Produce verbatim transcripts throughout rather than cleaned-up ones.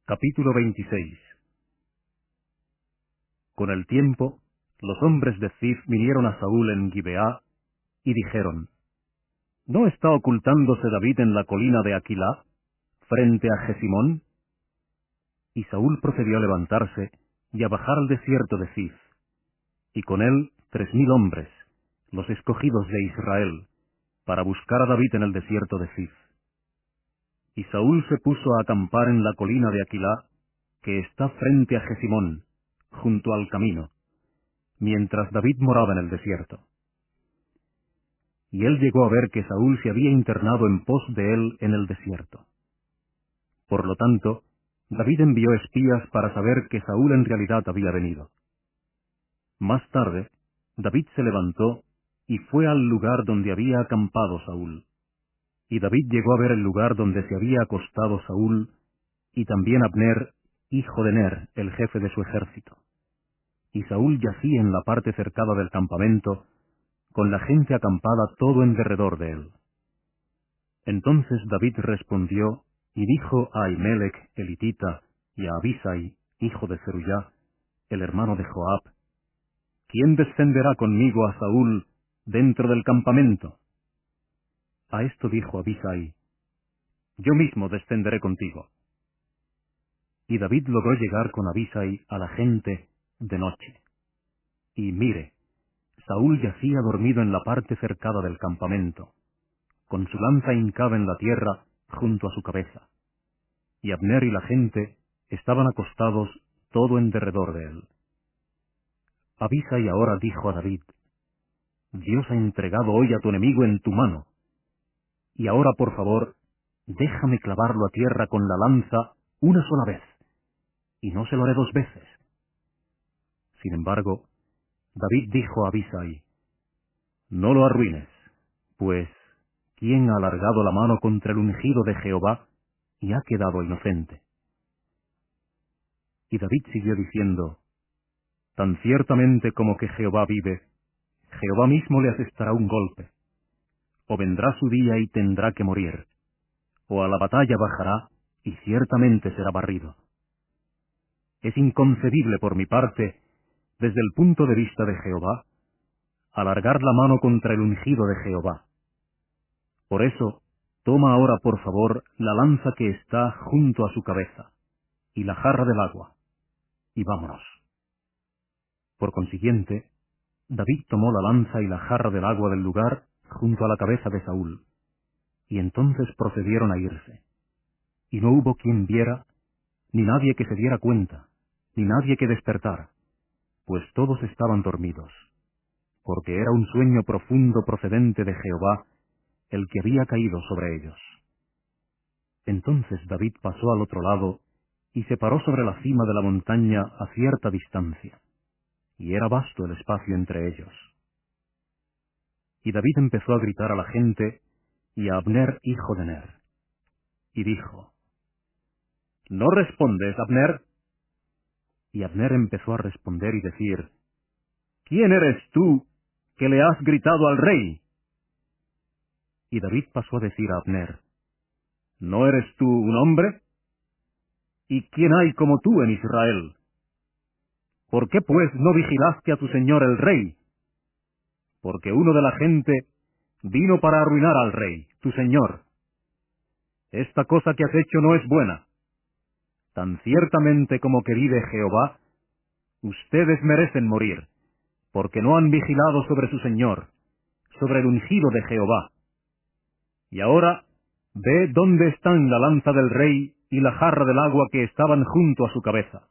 Capítulo veintiséis. Con el tiempo, los hombres de Zif vinieron a Saúl en Gibeá, y dijeron: ¿No está ocultándose David en la colina de Aquilá, frente a Jesimón? Y Saúl procedió a levantarse y a bajar al desierto de Zif, y con él tres mil hombres, los escogidos de Israel, para buscar a David en el desierto de Zif. Y Saúl se puso a acampar en la colina de Aquilá, que está frente a Jesimón, junto al camino, mientras David moraba en el desierto. Y él llegó a ver que Saúl se había internado en pos de él en el desierto. Por lo tanto, David envió espías para saber que Saúl en realidad había venido. Más tarde, David se levantó y fue al lugar donde había acampado Saúl. Y David llegó a ver el lugar donde se había acostado Saúl, y también Abner, hijo de Ner, el jefe de su ejército. Y Saúl yacía en la parte cercada del campamento, con la gente acampada todo en derredor de él. Entonces David respondió y dijo a Ahimelech el hitita y a Abisai, hijo de Zerullá, el hermano de Joab: ¿Quién descenderá conmigo a Saúl dentro del campamento? A esto dijo Abisai: Yo mismo descenderé contigo. Y David logró llegar con Abisai a la gente de noche. Y mire, Saúl yacía dormido en la parte cercada del campamento, con su lanza hincada en la tierra junto a su cabeza. Y Abner y la gente estaban acostados todo en derredor de él. Abisai ahora dijo a David: Dios ha entregado hoy a tu enemigo en tu mano. Y ahora, por favor, déjame clavarlo a tierra con la lanza una sola vez, y no se lo haré dos veces. Sin embargo, David dijo a Abisai: No lo arruines, pues ¿quién ha alargado la mano contra el ungido de Jehová y ha quedado inocente? Y David siguió diciendo: Tan ciertamente como que Jehová vive, Jehová mismo le asestará un golpe. O vendrá su día y tendrá que morir, o a la batalla bajará y ciertamente será barrido. Es inconcebible por mi parte, desde el punto de vista de Jehová, alargar la mano contra el ungido de Jehová. Por eso, toma ahora por favor la lanza que está junto a su cabeza, y la jarra del agua, y vámonos. Por consiguiente, David tomó la lanza y la jarra del agua del lugar junto a la cabeza de Saúl, y entonces procedieron a irse. Y no hubo quien viera, ni nadie que se diera cuenta, ni nadie que despertara, pues todos estaban dormidos, porque era un sueño profundo procedente de Jehová el que había caído sobre ellos. Entonces David pasó al otro lado, y se paró sobre la cima de la montaña a cierta distancia, y era vasto el espacio entre ellos. Y David empezó a gritar a la gente y a Abner hijo de Ner, y dijo: ¿No respondes, Abner? Y Abner empezó a responder y decir: ¿Quién eres tú que le has gritado al rey? Y David pasó a decir a Abner: ¿No eres tú un hombre? ¿Y quién hay como tú en Israel? ¿Por qué pues no vigilaste a tu señor el rey? Porque uno de la gente vino para arruinar al rey, tu señor. Esta cosa que has hecho no es buena. Tan ciertamente como que vive Jehová, ustedes merecen morir, porque no han vigilado sobre su señor, sobre el ungido de Jehová. Y ahora, ve dónde están la lanza del rey y la jarra del agua que estaban junto a su cabeza.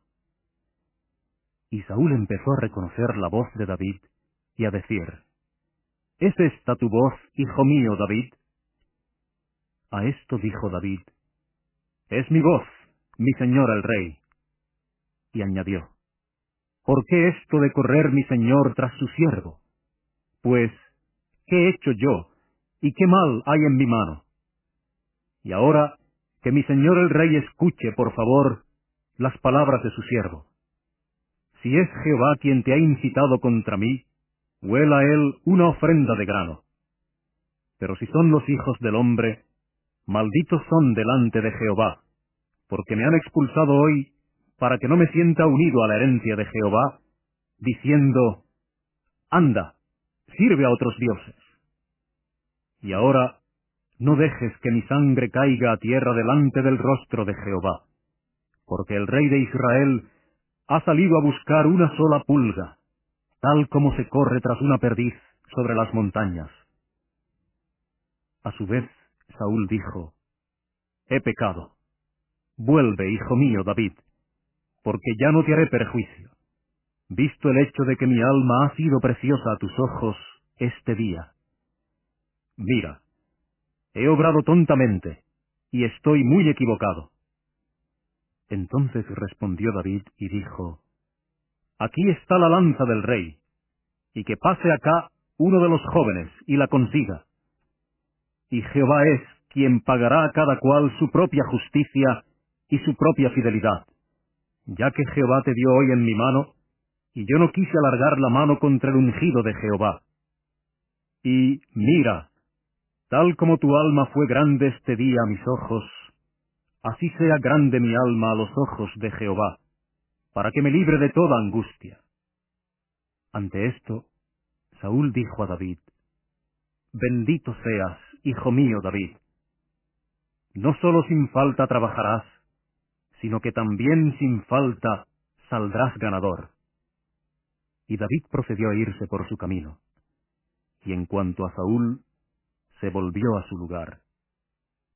Y Saúl empezó a reconocer la voz de David, y a decir: ¿Es esta tu voz, hijo mío, David? A esto dijo David: Es mi voz, mi señor el rey. Y añadió: ¿Por qué esto de correr mi señor tras su siervo? Pues, ¿qué he hecho yo, y qué mal hay en mi mano? Y ahora, que mi señor el rey escuche, por favor, las palabras de su siervo. Si es Jehová quien te ha incitado contra mí, huela a él una ofrenda de grano. Pero si son los hijos del hombre, malditos son delante de Jehová, porque me han expulsado hoy para que no me sienta unido a la herencia de Jehová, diciendo, anda, sirve a otros dioses. Y ahora no dejes que mi sangre caiga a tierra delante del rostro de Jehová, porque el rey de Israel ha salido a buscar una sola pulga, tal como se corre tras una perdiz sobre las montañas. A su vez, Saúl dijo, he pecado. Vuelve, hijo mío, David, porque ya no te haré perjuicio, visto el hecho de que mi alma ha sido preciosa a tus ojos este día. Mira, he obrado tontamente, y estoy muy equivocado. Entonces respondió David y dijo, aquí está la lanza del rey, y que pase acá uno de los jóvenes y la consiga. Y Jehová es quien pagará a cada cual su propia justicia y su propia fidelidad, ya que Jehová te dio hoy en mi mano, y yo no quise alargar la mano contra el ungido de Jehová. Y mira, tal como tu alma fue grande este día a mis ojos, así sea grande mi alma a los ojos de Jehová, para que me libre de toda angustia. Ante esto, Saúl dijo a David, bendito seas, hijo mío David. No solo sin falta trabajarás, sino que también sin falta saldrás ganador. Y David procedió a irse por su camino, y en cuanto a Saúl, se volvió a su lugar.